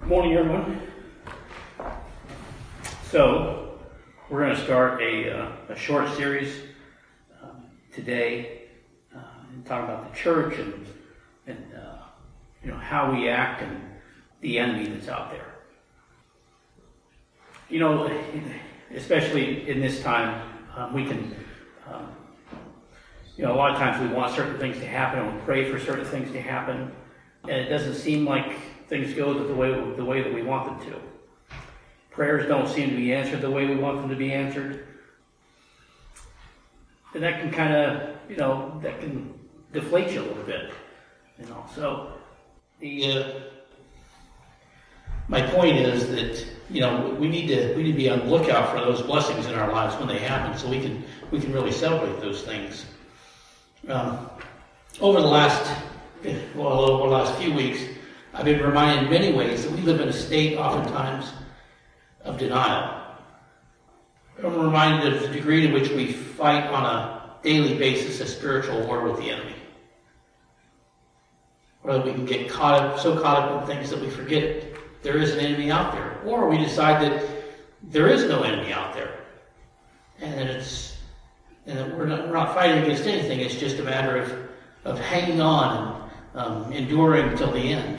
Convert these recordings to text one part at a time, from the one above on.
Good morning, everyone. So, we're going to start a short series today and talk about the church and how we act and the enemy that's out there. You know, especially in this time, we can, a lot of times we want certain things to happen and we pray for certain things to happen, and it doesn't seem like things go the way that we want them to. Prayers don't seem to be answered the way we want them to be answered. And that can kind of, that can deflate you a little bit. So my point is that, we need to be on the lookout for those blessings in our lives when they happen, so we can really celebrate those things. Over the last few weeks, I've been reminded in many ways that we live in a state, oftentimes, of denial. I'm reminded of the degree to which we fight on a daily basis a spiritual war with the enemy. Or that we can get so caught up in things that we forget there is an enemy out there. Or we decide that there is no enemy out there. And that we're not fighting against anything. It's just a matter of hanging on and enduring till the end.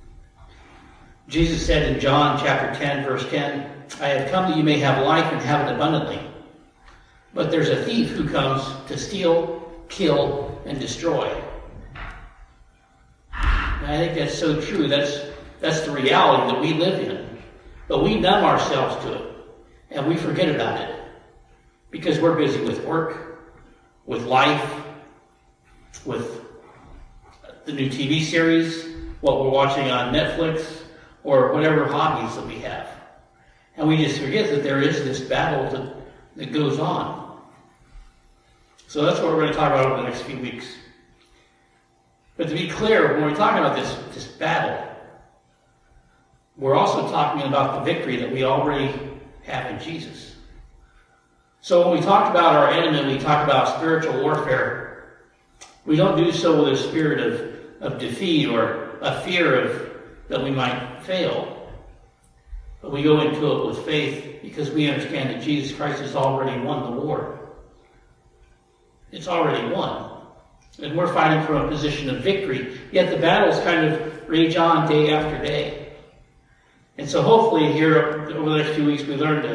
Jesus said in John chapter 10, verse 10, "I have come that you may have life and have it abundantly. But there's a thief who comes to steal, kill, and destroy." And I think that's so true. That's the reality that we live in. But we numb ourselves to it, and we forget about it. Because we're busy with work, with life, with the new TV series, what we're watching on Netflix, or whatever hobbies that we have. And we just forget that there is this battle that goes on. So that's what we're going to talk about over the next few weeks. But to be clear, when we're talking about this battle, we're also talking about the victory that we already have in Jesus. So when we talk about our enemy, we talk about spiritual warfare, we don't do so with a spirit of defeat or a fear that we might fail. But we go into it with faith because we understand that Jesus Christ has already won the war. It's already won. And we're fighting from a position of victory. Yet the battles kind of rage on day after day. And so hopefully here over the next few weeks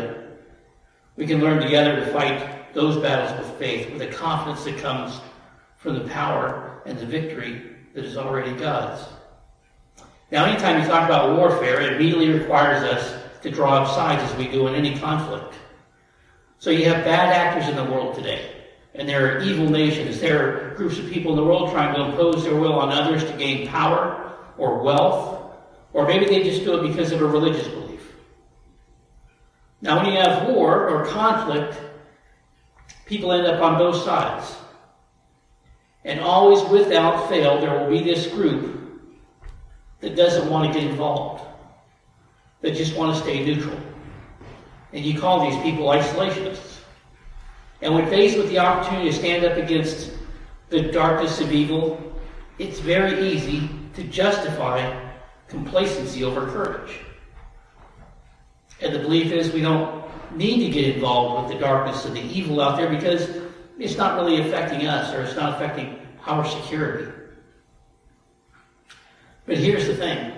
we can learn together to fight those battles with faith, with a confidence that comes from the power and the victory that is already God's. Now, anytime you talk about warfare, it immediately requires us to draw up sides as we do in any conflict. So you have bad actors in the world today, and there are evil nations. There are groups of people in the world trying to impose their will on others to gain power or wealth, or maybe they just do it because of a religious belief. Now, when you have war or conflict, people end up on both sides. And always, without fail, there will be this group that doesn't want to get involved, that just want to stay neutral. And you call these people isolationists. And when faced with the opportunity to stand up against the darkness of evil, it's very easy to justify complacency over courage. And the belief is we don't need to get involved with the darkness and the evil out there because it's not really affecting us, or it's not affecting our security. But here's the thing.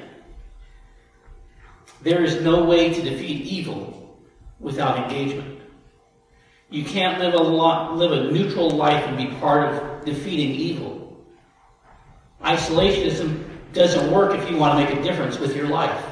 There is no way to defeat evil without engagement. You can't live a neutral life and be part of defeating evil. Isolationism doesn't work if you want to make a difference with your life.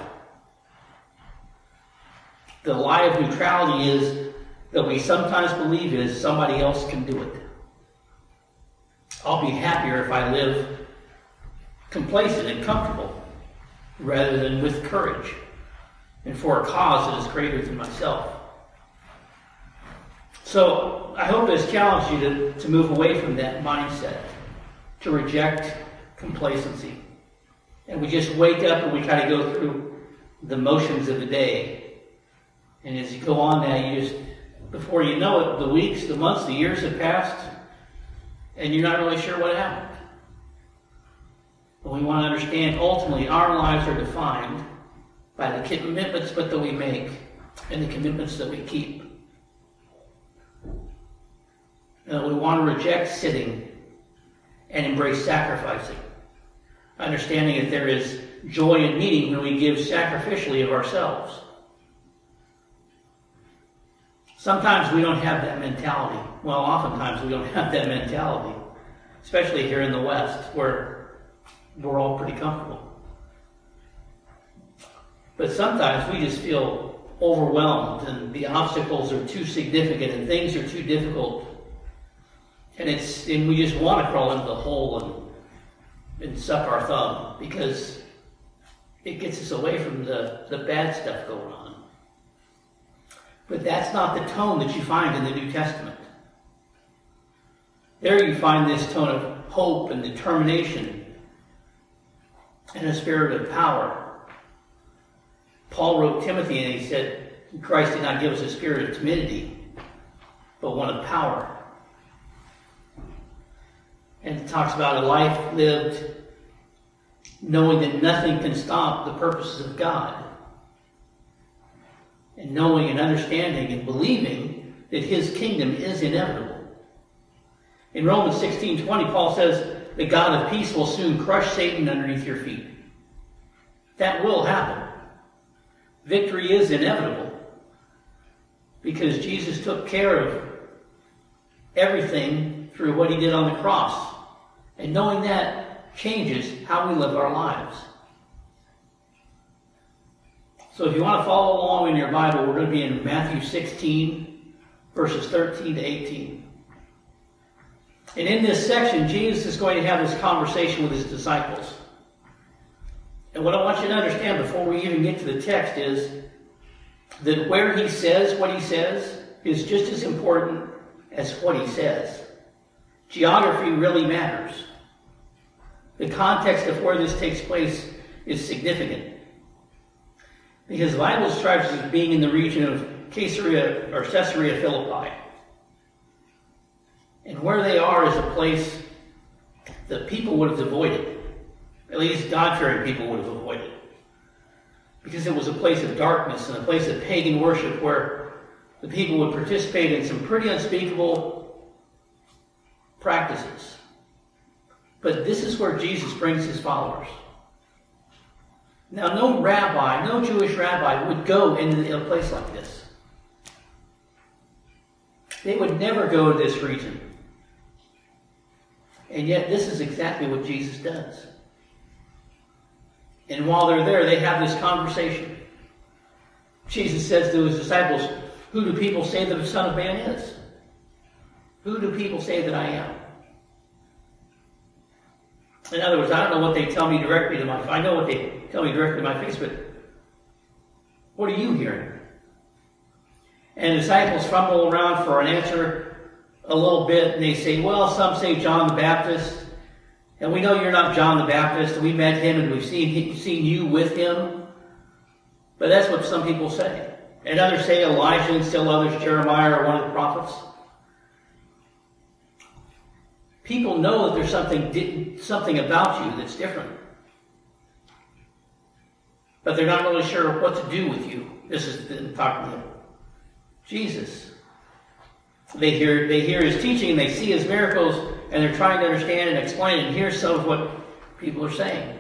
The lie of neutrality is that we sometimes believe is somebody else can do it. I'll be happier if I live complacent and comfortable rather than with courage and for a cause that is greater than myself. So I hope it's challenged you to move away from that mindset, to reject complacency. And we just wake up and we kind of go through the motions of the day. And as you go on now, before you know it, the weeks, the months, the years have passed, and you're not really sure what happened. But we want to understand ultimately our lives are defined by the commitments that we make and the commitments that we keep. We want to reject sitting and embrace sacrificing, understanding that there is joy and meaning when we give sacrificially of ourselves. Sometimes we don't have that mentality. Well, oftentimes we don't have that mentality, especially here in the West, where we're all pretty comfortable. But sometimes we just feel overwhelmed and the obstacles are too significant and things are too difficult. And we just want to crawl into the hole and suck our thumb because it gets us away from the bad stuff going on. But that's not the tone that you find in the New Testament. There you find this tone of hope and determination and a spirit of power. Paul wrote Timothy and he said, Christ did not give us a spirit of timidity, but one of power. And it talks about a life lived knowing that nothing can stop the purposes of God. And knowing and understanding and believing that his kingdom is inevitable. In Romans 16:20, Paul says, the God of peace will soon crush Satan underneath your feet. That will happen. Victory is inevitable because Jesus took care of everything through what he did on the cross. And knowing that changes how we live our lives. So if you want to follow along in your Bible, we're going to be in Matthew 16, verses 13 to 18. And in this section, Jesus is going to have this conversation with his disciples. And what I want you to understand before we even get to the text is that where he says what he says is just as important as what he says. Geography really matters. The context of where this takes place is significant. Because the Bible describes it as being in the region of Caesarea Philippi. And where they are is a place that people would have avoided. At least God-fearing people would have avoided. Because it was a place of darkness and a place of pagan worship where the people would participate in some pretty unspeakable practices. But this is where Jesus brings his followers. Now, no Jewish rabbi would go into a place like this. They would never go to this region. And yet, this is exactly what Jesus does. And while they're there, they have this conversation. Jesus says to his disciples, who do people say that the Son of Man is? Who do people say that I am? In other words, I don't know what they tell me directly to my face. I know what they tell me directly to my face, but what are you hearing? And the disciples fumble around for an answer a little bit, and they say, well, some say John the Baptist, and we know you're not John the Baptist, and we met him, and we've seen you with him. But that's what some people say. And others say Elijah, and still others Jeremiah or one of the prophets. People know that there's something about you that's different. But they're not really sure what to do with you. This is talking to Jesus. They hear his teaching, and they see his miracles, and they're trying to understand and explain, and here's some of what people are saying.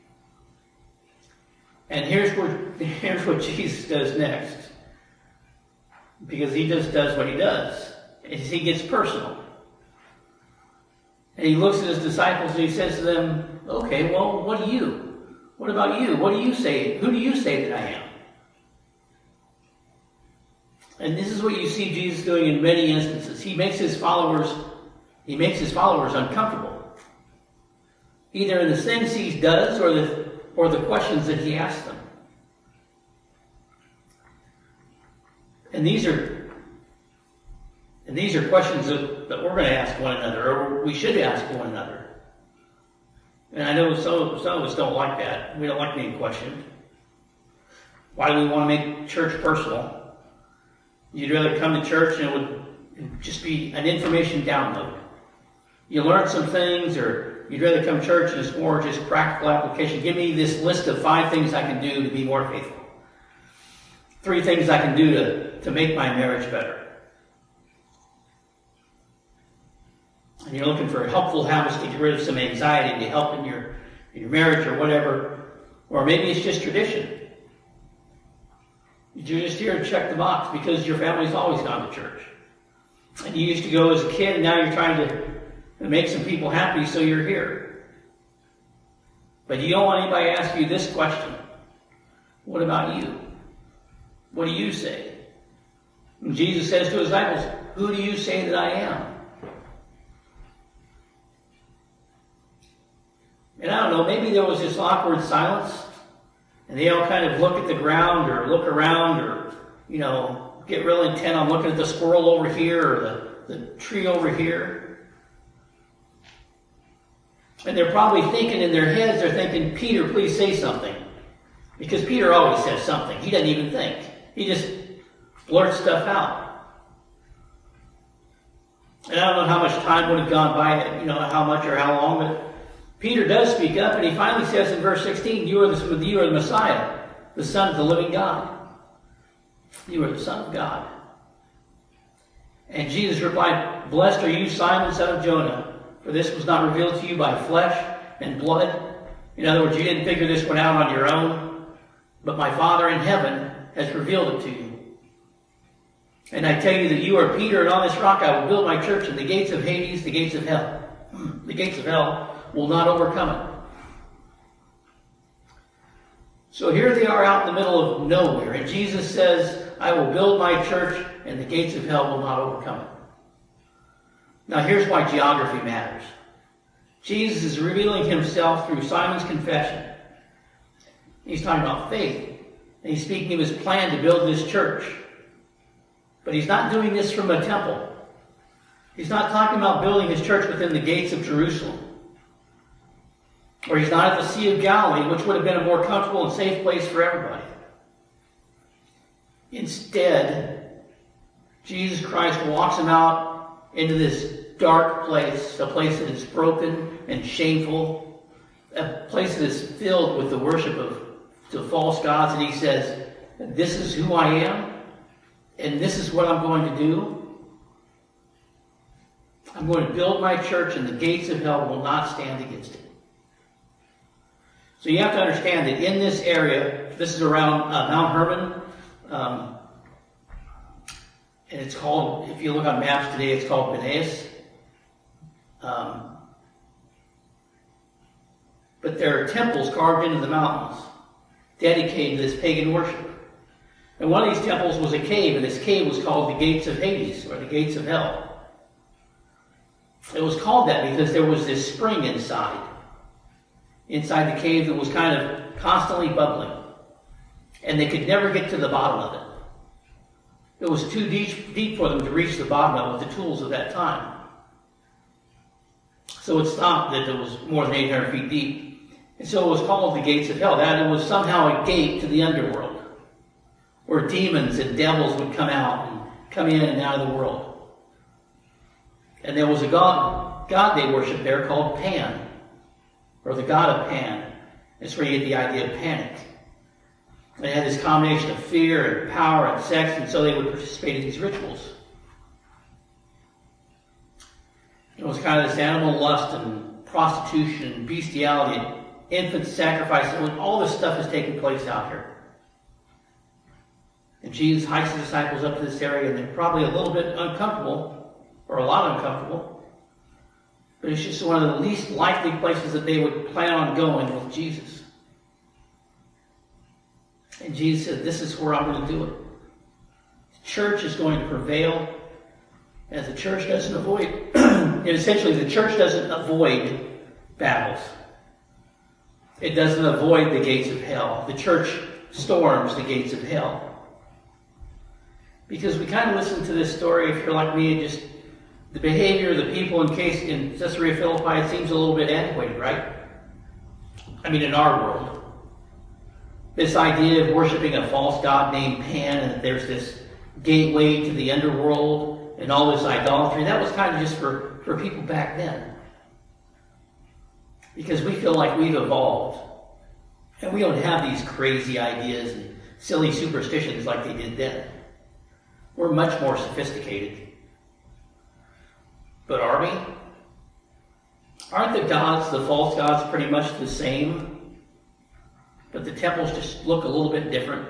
And here's what Jesus does next. Because he just does what he does. Is he gets personal. And he looks at his disciples and he says to them, okay, well, what about you? What do you say? Who do you say that I am? And this is what you see Jesus doing in many instances. He makes his followers uncomfortable. Either in the things he does or the questions that he asks them. And these are questions that we're going to ask one another, or we should ask one another. And I know some of us don't like that. We don't like being questioned. Why do we want to make church personal? You'd rather come to church and it would just be an information download. You learn some things, or you'd rather come to church and it's more just practical application. Give me this list of 5 things I can do to be more faithful. 3 things I can do to make my marriage better. And you're looking for helpful habits to get rid of some anxiety, to help in your marriage or whatever. Or maybe it's just tradition. You're just here to check the box because your family's always gone to church. And you used to go as a kid, and now you're trying to make some people happy, so you're here. But you don't want anybody to ask you this question. What about you? What do you say? And Jesus says to his disciples, who do you say that I am? And I don't know, maybe there was this awkward silence, and they all kind of look at the ground or look around or, get real intent on looking at the squirrel over here or the tree over here. And they're probably thinking in their heads, they're thinking, Peter, please say something. Because Peter always says something. He doesn't even think. He just blurts stuff out. And I don't know how much time would have gone by, how much or how long, but Peter does speak up, and he finally says in verse 16, you are the Messiah, the Son of the living God. You are the Son of God. And Jesus replied, blessed are you, Simon, son of Jonah, for this was not revealed to you by flesh and blood. In other words, you didn't figure this one out on your own, but my Father in heaven has revealed it to you. And I tell you that you are Peter, and on this rock I will build my church, and the gates of Hades, the gates of hell. The gates of hell will not overcome it. So here they are out in the middle of nowhere, and Jesus says, I will build my church, and the gates of hell will not overcome it. Now here's why geography matters. Jesus is revealing himself through Simon's confession. He's talking about faith, and he's speaking of his plan to build this church. But he's not doing this from a temple. He's not talking about building his church within the gates of Jerusalem. Or he's not at the Sea of Galilee, which would have been a more comfortable and safe place for everybody. Instead, Jesus Christ walks him out into this dark place, a place that is broken and shameful, a place that is filled with the worship of the false gods, and he says, this is who I am, and this is what I'm going to do. I'm going to build my church, and the gates of hell will not stand against it. So you have to understand that in this area, this is around Mount Hermon, and it's called, if you look on maps today, it's called Benias. But there are temples carved into the mountains dedicated to this pagan worship. And one of these temples was a cave, and this cave was called the Gates of Hades, or the Gates of Hell. It was called that because there was this spring inside the cave that was kind of constantly bubbling. And they could never get to the bottom of it. It was too deep for them to reach the bottom of it with the tools of that time. So it's thought that it was more than 800 feet deep. And so it was called the Gates of Hell. That it was somehow a gate to the underworld, where demons and devils would come out and come in and out of the world. And there was a god they worshipped there called Pan, or the god of Pan. That's where you get the idea of panic. They had this combination of fear and power and sex, and so they would participate in these rituals. It was kind of this animal lust and prostitution and bestiality and infant sacrifice. And all this stuff is taking place out here. And Jesus hikes the disciples up to this area, and they're probably a little bit uncomfortable, or a lot uncomfortable. But it's just one of the least likely places that they would plan on going with Jesus. And Jesus said, this is where I'm going to do it. The church is going to prevail, as the church doesn't avoid, and essentially the church doesn't avoid battles. It doesn't avoid the gates of hell. The church storms the gates of hell. Because we kind of listen to this story, if you're like me, just the behavior of the people in Caesarea Philippi, it seems a little bit antiquated, right? I mean, in our world. This idea of worshiping a false god named Pan, and that there's this gateway to the underworld and all this idolatry, that was kind of just for people back then. Because we feel like we've evolved. And we don't have these crazy ideas and silly superstitions like they did then. We're much more sophisticated. But are we? Aren't the gods, the false gods, pretty much the same? But the temples just look a little bit different.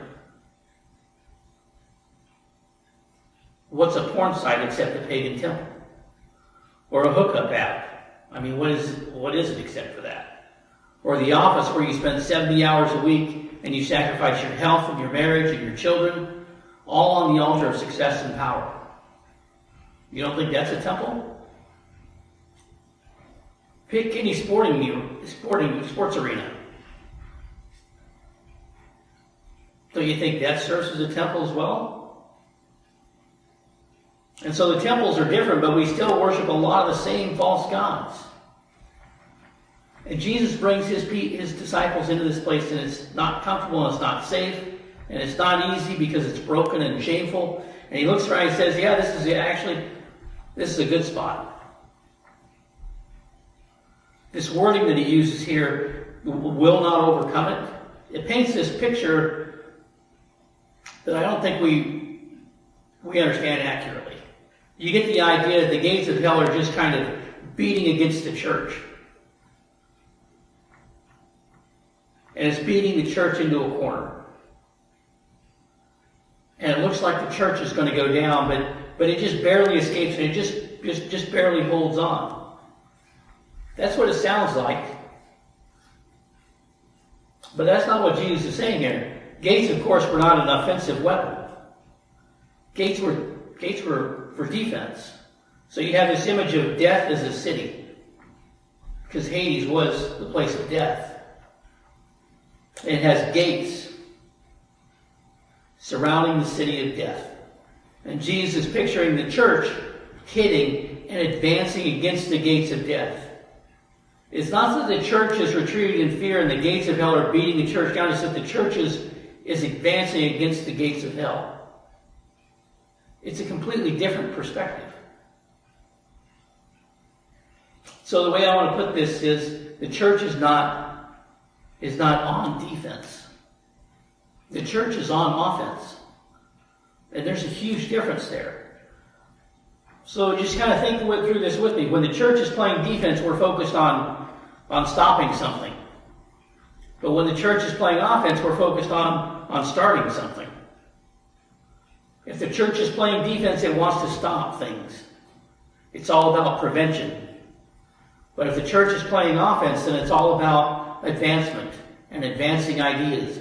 What's a porn site except a pagan temple? Or a hookup app? I mean, what is it except for that? Or the office where you spend 70 hours a week and you sacrifice your health and your marriage and your children, all on the altar of success and power. You don't think that's a temple? Pick any sports arena. Don't you think that serves as a temple as well? And so the temples are different, but we still worship a lot of the same false gods. And Jesus brings his disciples into this place, and it's not comfortable, and it's not safe, and it's not easy because it's broken and shameful. And he looks around and says, yeah, this is a good spot. This wording that he uses here, will not overcome it, it paints this picture that I don't think we understand accurately. You get the idea that the gates of hell are just kind of beating against the church. And it's beating the church into a corner. And it looks like the church is going to go down, but it just barely escapes, and it just barely holds on. That's what it sounds like. But that's not what Jesus is saying here. Gates, of course, were not an offensive weapon. Gates were for defense. So you have this image of death as a city, because Hades was the place of death. It has gates surrounding the city of death. And Jesus is picturing the church hitting and advancing against the gates of death. It's not that the church is retreating in fear and the gates of hell are beating the church down. It's that the church is advancing against the gates of hell. It's a completely different perspective. So the way I want to put this is the church is not on defense. The church is on offense. And there's a huge difference there. So just kind of think through this with me. When the church is playing defense, we're focused on stopping something. But when the church is playing offense, we're focused on starting something. If the church is playing defense, it wants to stop things. It's all about prevention. But if the church is playing offense, then it's all about advancement and advancing ideas.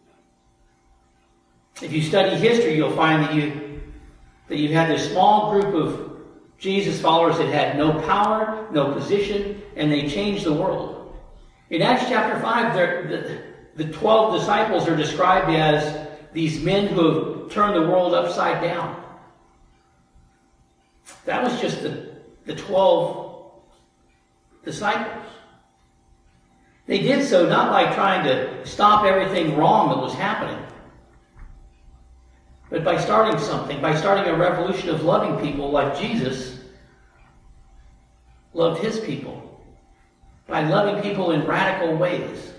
If you study history, you'll find that you had this small group of Jesus followers that had no power, no position, and they changed the world. In Acts chapter 5, the 12 disciples are described as these men who have turned the world upside down. That was just the 12 disciples. They did so not by trying to stop everything wrong that was happening, but by starting something, by starting a revolution of loving people like Jesus loved his people, by loving people in radical ways.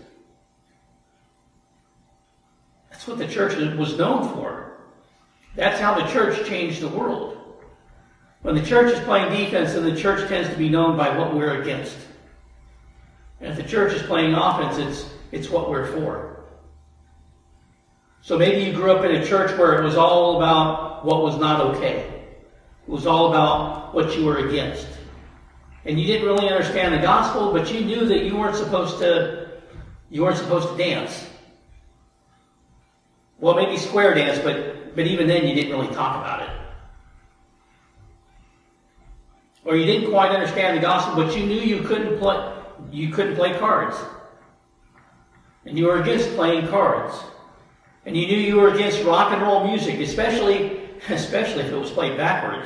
That's what the church was known for. That's how the church changed the world. When the church is playing defense, then the church tends to be known by what we're against. And if the church is playing offense, it's what we're for. So maybe you grew up in a church where it was all about what was not okay. It was all about what you were against. And you didn't really understand the gospel, but you knew that you weren't supposed to dance. Well, maybe square dance, but even then you didn't really talk about it. Or you didn't quite understand the gospel, but you knew you couldn't play cards. And you were against playing cards. And you knew you were against rock and roll music, especially if it was played backwards.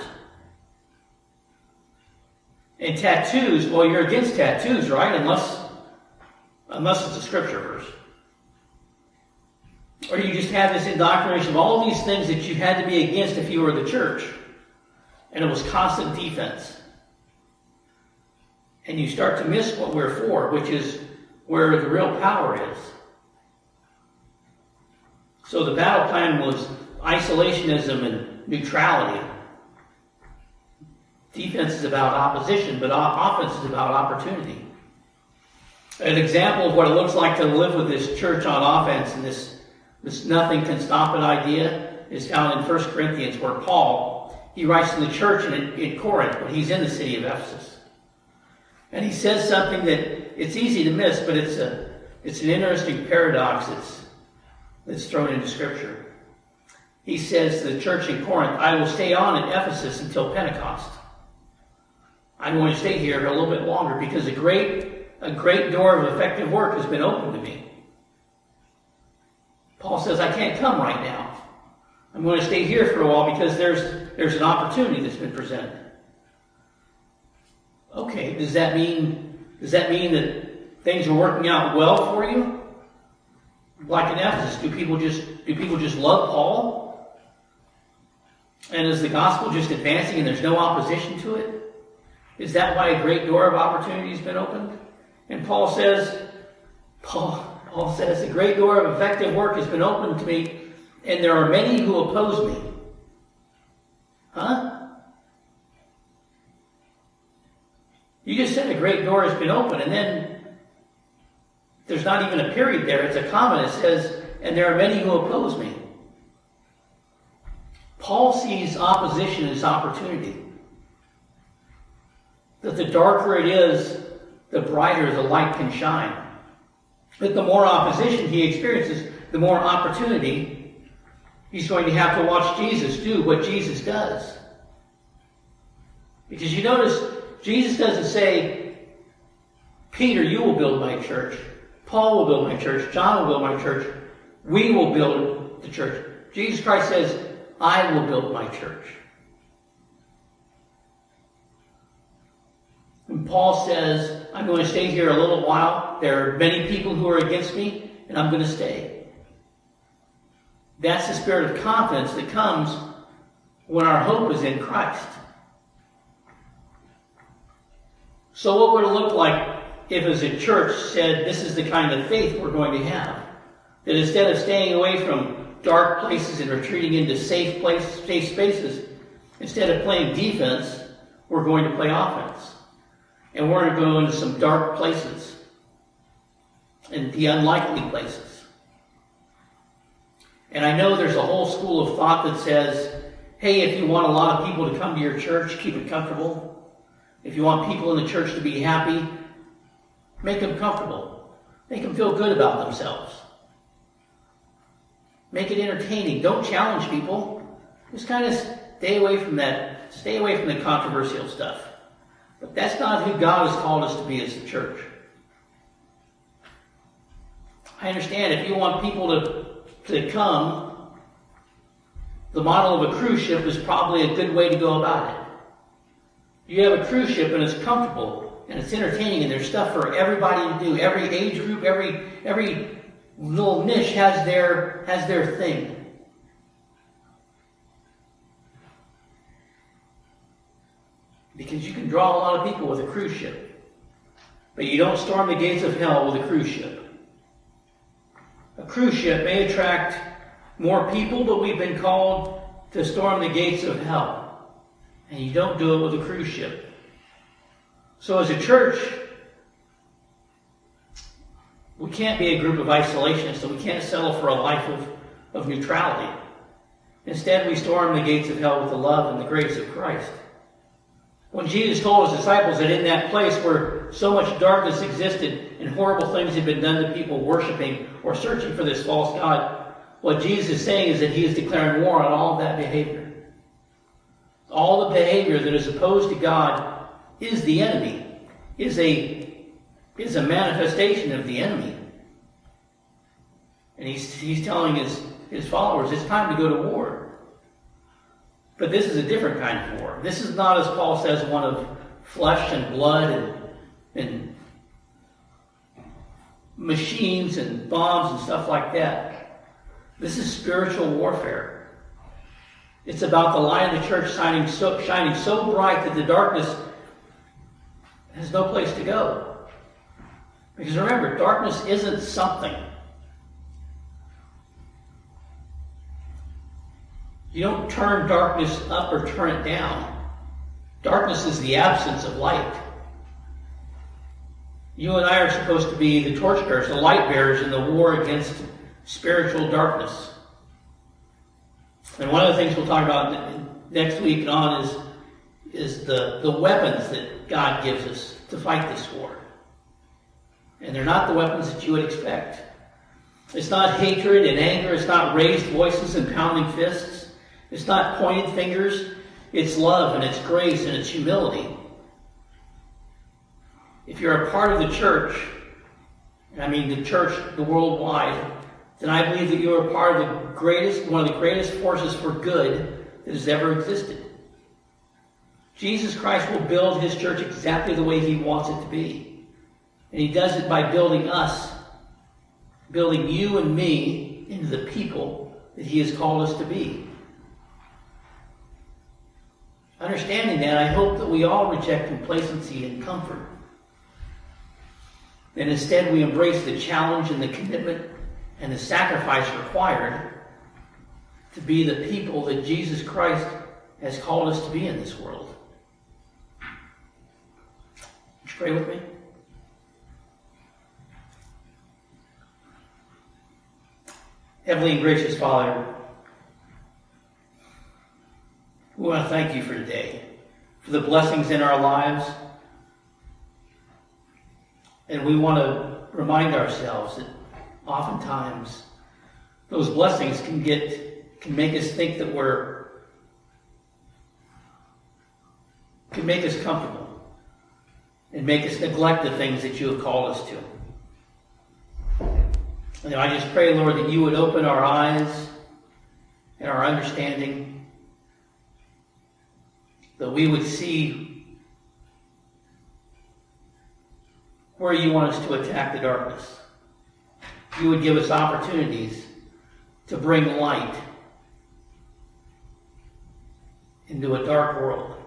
And tattoos, well, you're against tattoos, right? Unless it's a scripture verse. Or you just had this indoctrination of all these things that you had to be against if you were the church. And it was constant defense. And you start to miss what we're for, which is where the real power is. So the battle plan was isolationism and neutrality. Defense is about opposition, but offense is about opportunity. An example of what it looks like to live with this church on offense and this nothing can stop it idea is found in 1 Corinthians, where Paul, he writes to the church in Corinth when he's in the city of Ephesus. And he says something that it's easy to miss, but it's an interesting paradox that's thrown into Scripture. He says to the church in Corinth, I will stay on at Ephesus until Pentecost. I'm going to stay here a little bit longer because a great door of effective work has been opened to me. Paul says, I can't come right now. I'm going to stay here for a while because there's an opportunity that's been presented. Okay, does that mean that things are working out well for you? Like in Ephesus, do people just love Paul? And is the gospel just advancing and there's no opposition to it? Is that why a great door of opportunity has been opened? And Paul says, a great door of effective work has been opened to me, and there are many who oppose me. Huh? You just said a great door has been opened, and then there's not even a period there. It's a comma. It says, and there are many who oppose me. Paul sees opposition as opportunity. That the darker it is, the brighter the light can shine. That the more opposition he experiences, the more opportunity he's going to have to watch Jesus do what Jesus does. Because you notice, Jesus doesn't say, Peter, you will build my church. Paul will build my church. John will build my church. We will build the church. Jesus Christ says, I will build my church. And Paul says, I'm going to stay here a little while. There are many people who are against me, and I'm going to stay. That's the spirit of confidence that comes when our hope is in Christ. So what would it look like if as a church said, this is the kind of faith we're going to have? That instead of staying away from dark places and retreating into safe spaces, instead of playing defense, we're going to play offense. And we're going to go into some dark places and the unlikely places. And I know there's a whole school of thought that says, hey, if you want a lot of people to come to your church, keep it comfortable. If you want people in the church to be happy, make them comfortable. Make them feel good about themselves. Make it entertaining. Don't challenge people. Just kind of stay away from that. Stay away from the controversial stuff. But that's not who God has called us to be as a church. I understand if you want people to come, the model of a cruise ship is probably a good way to go about it. You have a cruise ship and it's comfortable and it's entertaining and there's stuff for everybody to do. Every age group, every little niche has their thing. Because you can draw a lot of people with a cruise ship. But you don't storm the gates of hell with a cruise ship. A cruise ship may attract more people, but we've been called to storm the gates of hell. And you don't do it with a cruise ship. So as a church, we can't be a group of isolationists, and we can't settle for a life of neutrality. Instead, we storm the gates of hell with the love and the grace of Christ. When Jesus told his disciples that in that place where so much darkness existed and horrible things had been done to people worshiping or searching for this false God, what Jesus is saying is that he is declaring war on all of that behavior. All the behavior that is opposed to God is the enemy, is a manifestation of the enemy. And he's telling his followers, it's time to go to war. But this is a different kind of war. This is not, as Paul says, one of flesh and blood and machines and bombs and stuff like that. This is spiritual warfare. It's about the light of the church shining so bright that the darkness has no place to go. Because remember, darkness isn't something. You don't turn darkness up or turn it down. Darkness is the absence of light. You and I are supposed to be the torchbearers, the light bearers in the war against spiritual darkness. And one of the things we'll talk about next week and on is the weapons that God gives us to fight this war. And they're not the weapons that you would expect. It's not hatred and anger. It's not raised voices and pounding fists. It's not pointed fingers. It's love and it's grace and it's humility. If you're a part of the church, and I mean the church, the worldwide, then I believe that you are part of one of the greatest forces for good that has ever existed. Jesus Christ will build his church exactly the way he wants it to be. And he does it by building us, building you and me into the people that he has called us to be. Understanding that, I hope that we all reject complacency and comfort. And instead we embrace the challenge and the commitment and the sacrifice required to be the people that Jesus Christ has called us to be in this world. Would you pray with me? Heavenly and gracious Father, we want to thank you for today, for the blessings in our lives. And we want to remind ourselves that oftentimes those blessings can make us think that can make us comfortable and make us neglect the things that you have called us to. And I just pray, Lord, that you would open our eyes and our understanding, that we would see where you want us to attack the darkness. You would give us opportunities to bring light into a dark world.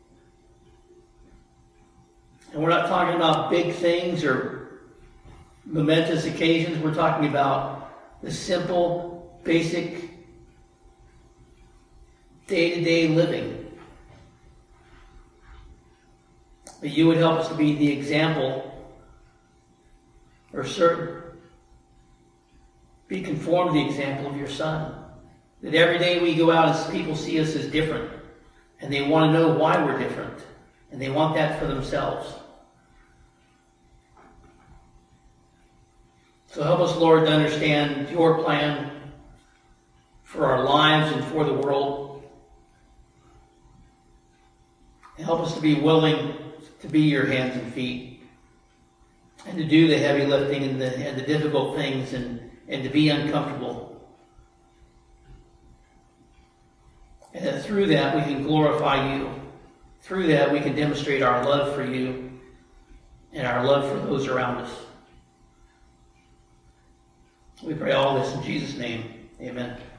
And we're not talking about big things or momentous occasions. We're talking about the simple, basic, day-to-day living. That you would help us to be the example, or be conformed to the example of your Son. That every day we go out and people see us as different, and they want to know why we're different, and they want that for themselves. So help us, Lord, to understand your plan for our lives and for the world. And help us to be willing to be your hands and feet, and to do the heavy lifting and the difficult things, and to be uncomfortable. And that through that we can glorify you. Through that we can demonstrate our love for you and our love for those around us. We pray all this in Jesus' name. Amen.